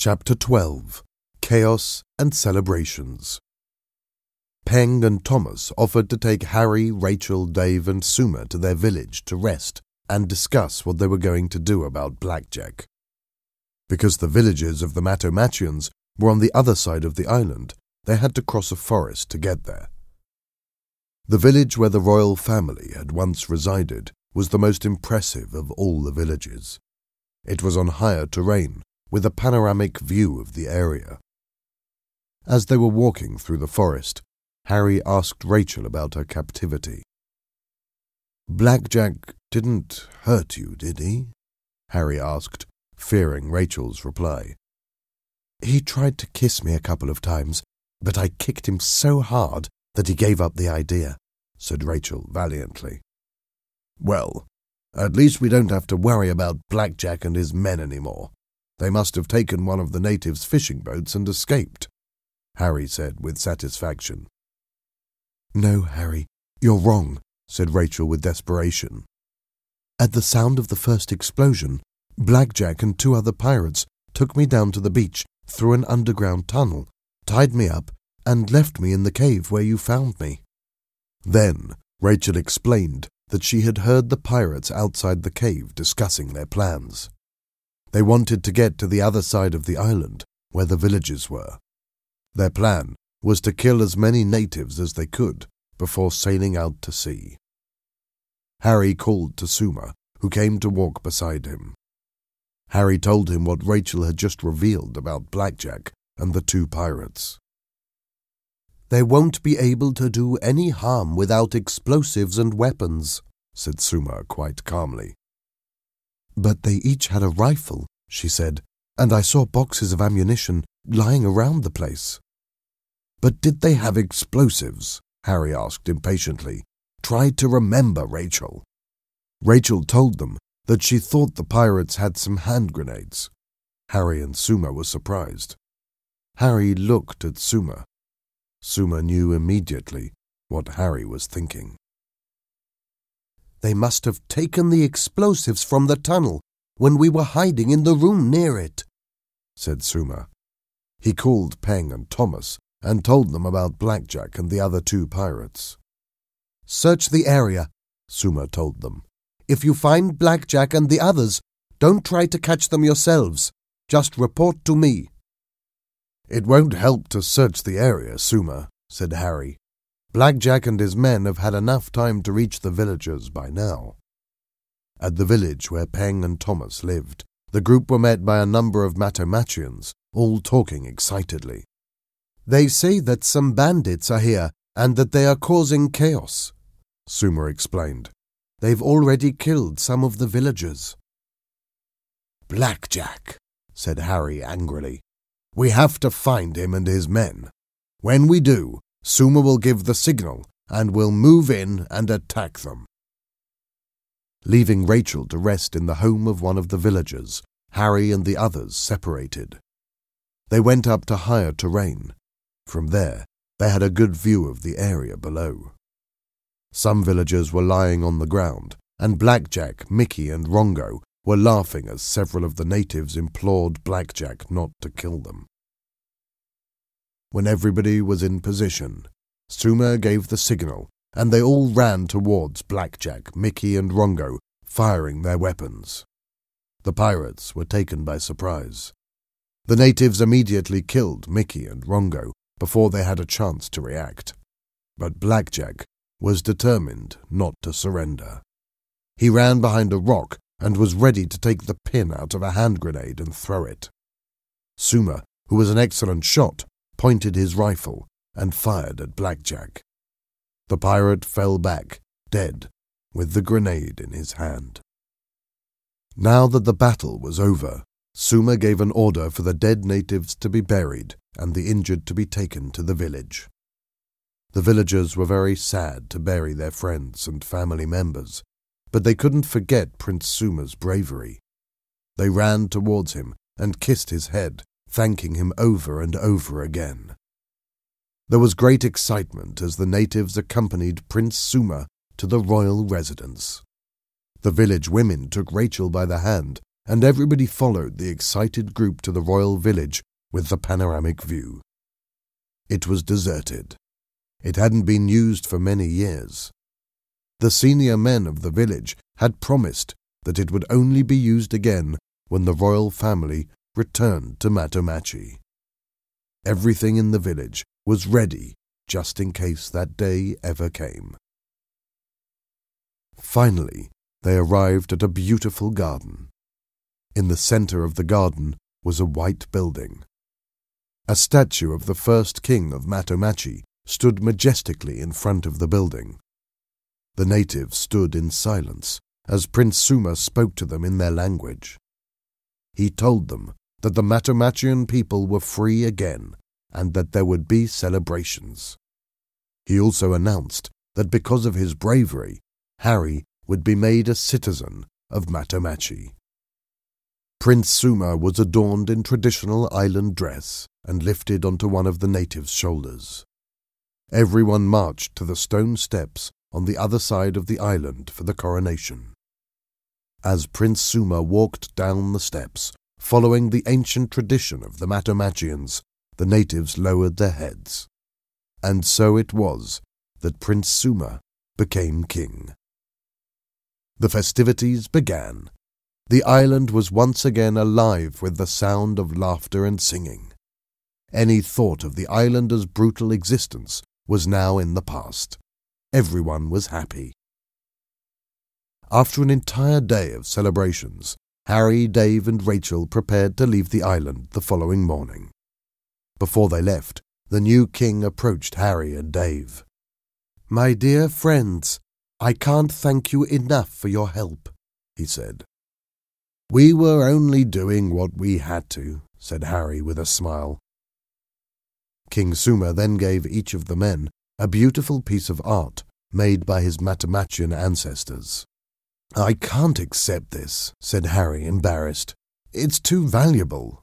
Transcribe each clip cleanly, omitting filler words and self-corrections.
Chapter 12. Chaos and Celebrations. Peng and Thomas offered to take Harry, Rachel, Dave and Suma to their village to rest and discuss what they were going to do about Blackjack. Because the villages of the Matomachians were on the other side of the island, they had to cross a forest to get there. The village where the royal family had once resided was the most impressive of all the villages. It was on higher terrain, with a panoramic view of the area. As they were walking through the forest, Harry asked Rachel about her captivity. "Blackjack didn't hurt you, did he?" Harry asked, fearing Rachel's reply. "He tried to kiss me a couple of times, but I kicked him so hard that he gave up the idea," said Rachel valiantly. "Well, at least we don't have to worry about Blackjack and his men anymore. They must have taken one of the natives' fishing boats and escaped," Harry said with satisfaction. "No, Harry, you're wrong," said Rachel with desperation. "At the sound of the first explosion, Blackjack and 2 other pirates took me down to the beach through an underground tunnel, tied me up, and left me in the cave where you found me." Then Rachel explained that she had heard the pirates outside the cave discussing their plans. They wanted to get to the other side of the island, where the villages were. Their plan was to kill as many natives as they could before sailing out to sea. Harry called to Suma, who came to walk beside him. Harry told him what Rachel had just revealed about Blackjack and the 2 pirates. "They won't be able to do any harm without explosives and weapons," said Suma quite calmly. "But they each had a rifle," she said, "and I saw boxes of ammunition lying around the place." "But did they have explosives?" Harry asked impatiently. "Try to remember, Rachel." Rachel told them that she thought the pirates had some hand grenades. Harry and Suma were surprised. Harry looked at Suma. Suma knew immediately what Harry was thinking. "They must have taken the explosives from the tunnel when we were hiding in the room near it," said Suma. He called Peng and Thomas and told them about Blackjack and the other 2 pirates. "Search the area," Suma told them. "If you find Blackjack and the others, don't try to catch them yourselves. Just report to me." "It won't help to search the area, Suma," said Harry. "Blackjack and his men have had enough time to reach the villagers by now." At the village where Peng and Thomas lived, the group were met by a number of Matomachians, all talking excitedly. "They say that some bandits are here and that they are causing chaos," Suma explained. "They've already killed some of the villagers." "Blackjack," said Harry angrily. "We have to find him and his men. When we do, Suma will give the signal and we'll move in and attack them." Leaving Rachel to rest in the home of one of the villagers, Harry and the others separated. They went up to higher terrain. From there, they had a good view of the area below. Some villagers were lying on the ground, and Blackjack, Mickey and Rongo were laughing as several of the natives implored Blackjack not to kill them. When everybody was in position, Suma gave the signal, and they all ran towards Blackjack, Mickey and Rongo, firing their weapons. The pirates were taken by surprise. The natives immediately killed Mickey and Rongo before they had a chance to react. But Blackjack was determined not to surrender. He ran behind a rock and was ready to take the pin out of a hand grenade and throw it. Suma, who was an excellent shot, pointed his rifle and fired at Blackjack. The pirate fell back, dead, with the grenade in his hand. Now that the battle was over, Suma gave an order for the dead natives to be buried and the injured to be taken to the village. The villagers were very sad to bury their friends and family members, but they couldn't forget Prince Suma's bravery. They ran towards him and kissed his head, thanking him over and over again. There was great excitement as the natives accompanied Prince Suma to the royal residence. The village women took Rachel by the hand and everybody followed the excited group to the royal village with the panoramic view. It was deserted. It hadn't been used for many years. The senior men of the village had promised that it would only be used again when the royal family returned to Matomachi. Everything in the village was ready just in case that day ever came. Finally, they arrived at a beautiful garden. In the center of the garden was a white building. A statue of the first king of Matomachi stood majestically in front of the building. The natives stood in silence as Prince Suma spoke to them in their language. He told them that the Matomachian people were free again and that there would be celebrations. He also announced that because of his bravery, Harry would be made a citizen of Matomachi. Prince Suma was adorned in traditional island dress and lifted onto one of the natives' shoulders. Everyone marched to the stone steps on the other side of the island for the coronation. As Prince Suma walked down the steps, following the ancient tradition of the Matomachians, the natives lowered their heads. And so it was that Prince Suma became king. The festivities began. The island was once again alive with the sound of laughter and singing. Any thought of the islanders' brutal existence was now in the past. Everyone was happy. After an entire day of celebrations, Harry, Dave, and Rachel prepared to leave the island the following morning. Before they left, the new king approached Harry and Dave. "My dear friends, I can't thank you enough for your help," he said. "We were only doing what we had to," said Harry with a smile. King Suma then gave each of the men a beautiful piece of art made by his Matomachian ancestors. "I can't accept this," said Harry, embarrassed. "It's too valuable."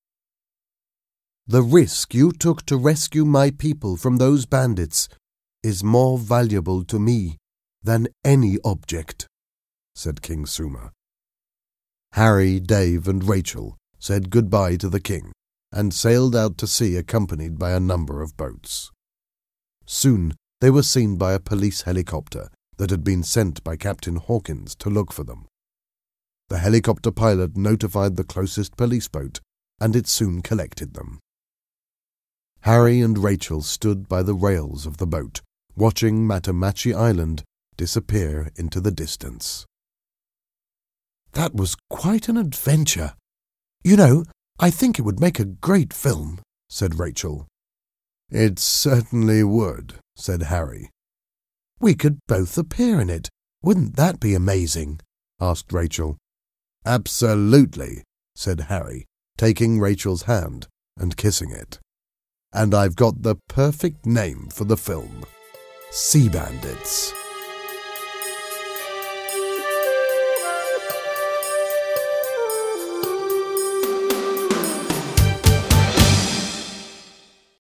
"The risk you took to rescue my people from those bandits is more valuable to me than any object," said King Suma. Harry, Dave, and Rachel said goodbye to the king and sailed out to sea accompanied by a number of boats. Soon they were seen by a police helicopter that had been sent by Captain Hawkins to look for them. The helicopter pilot notified the closest police boat, and it soon collected them. Harry and Rachel stood by the rails of the boat, watching Matomachi Island disappear into the distance. "That was quite an adventure. You know, I think it would make a great film," said Rachel. "It certainly would," said Harry. "We could both appear in it. Wouldn't that be amazing?" asked Rachel. "Absolutely," said Harry, taking Rachel's hand and kissing it. "And I've got the perfect name for the film: Sea Bandits."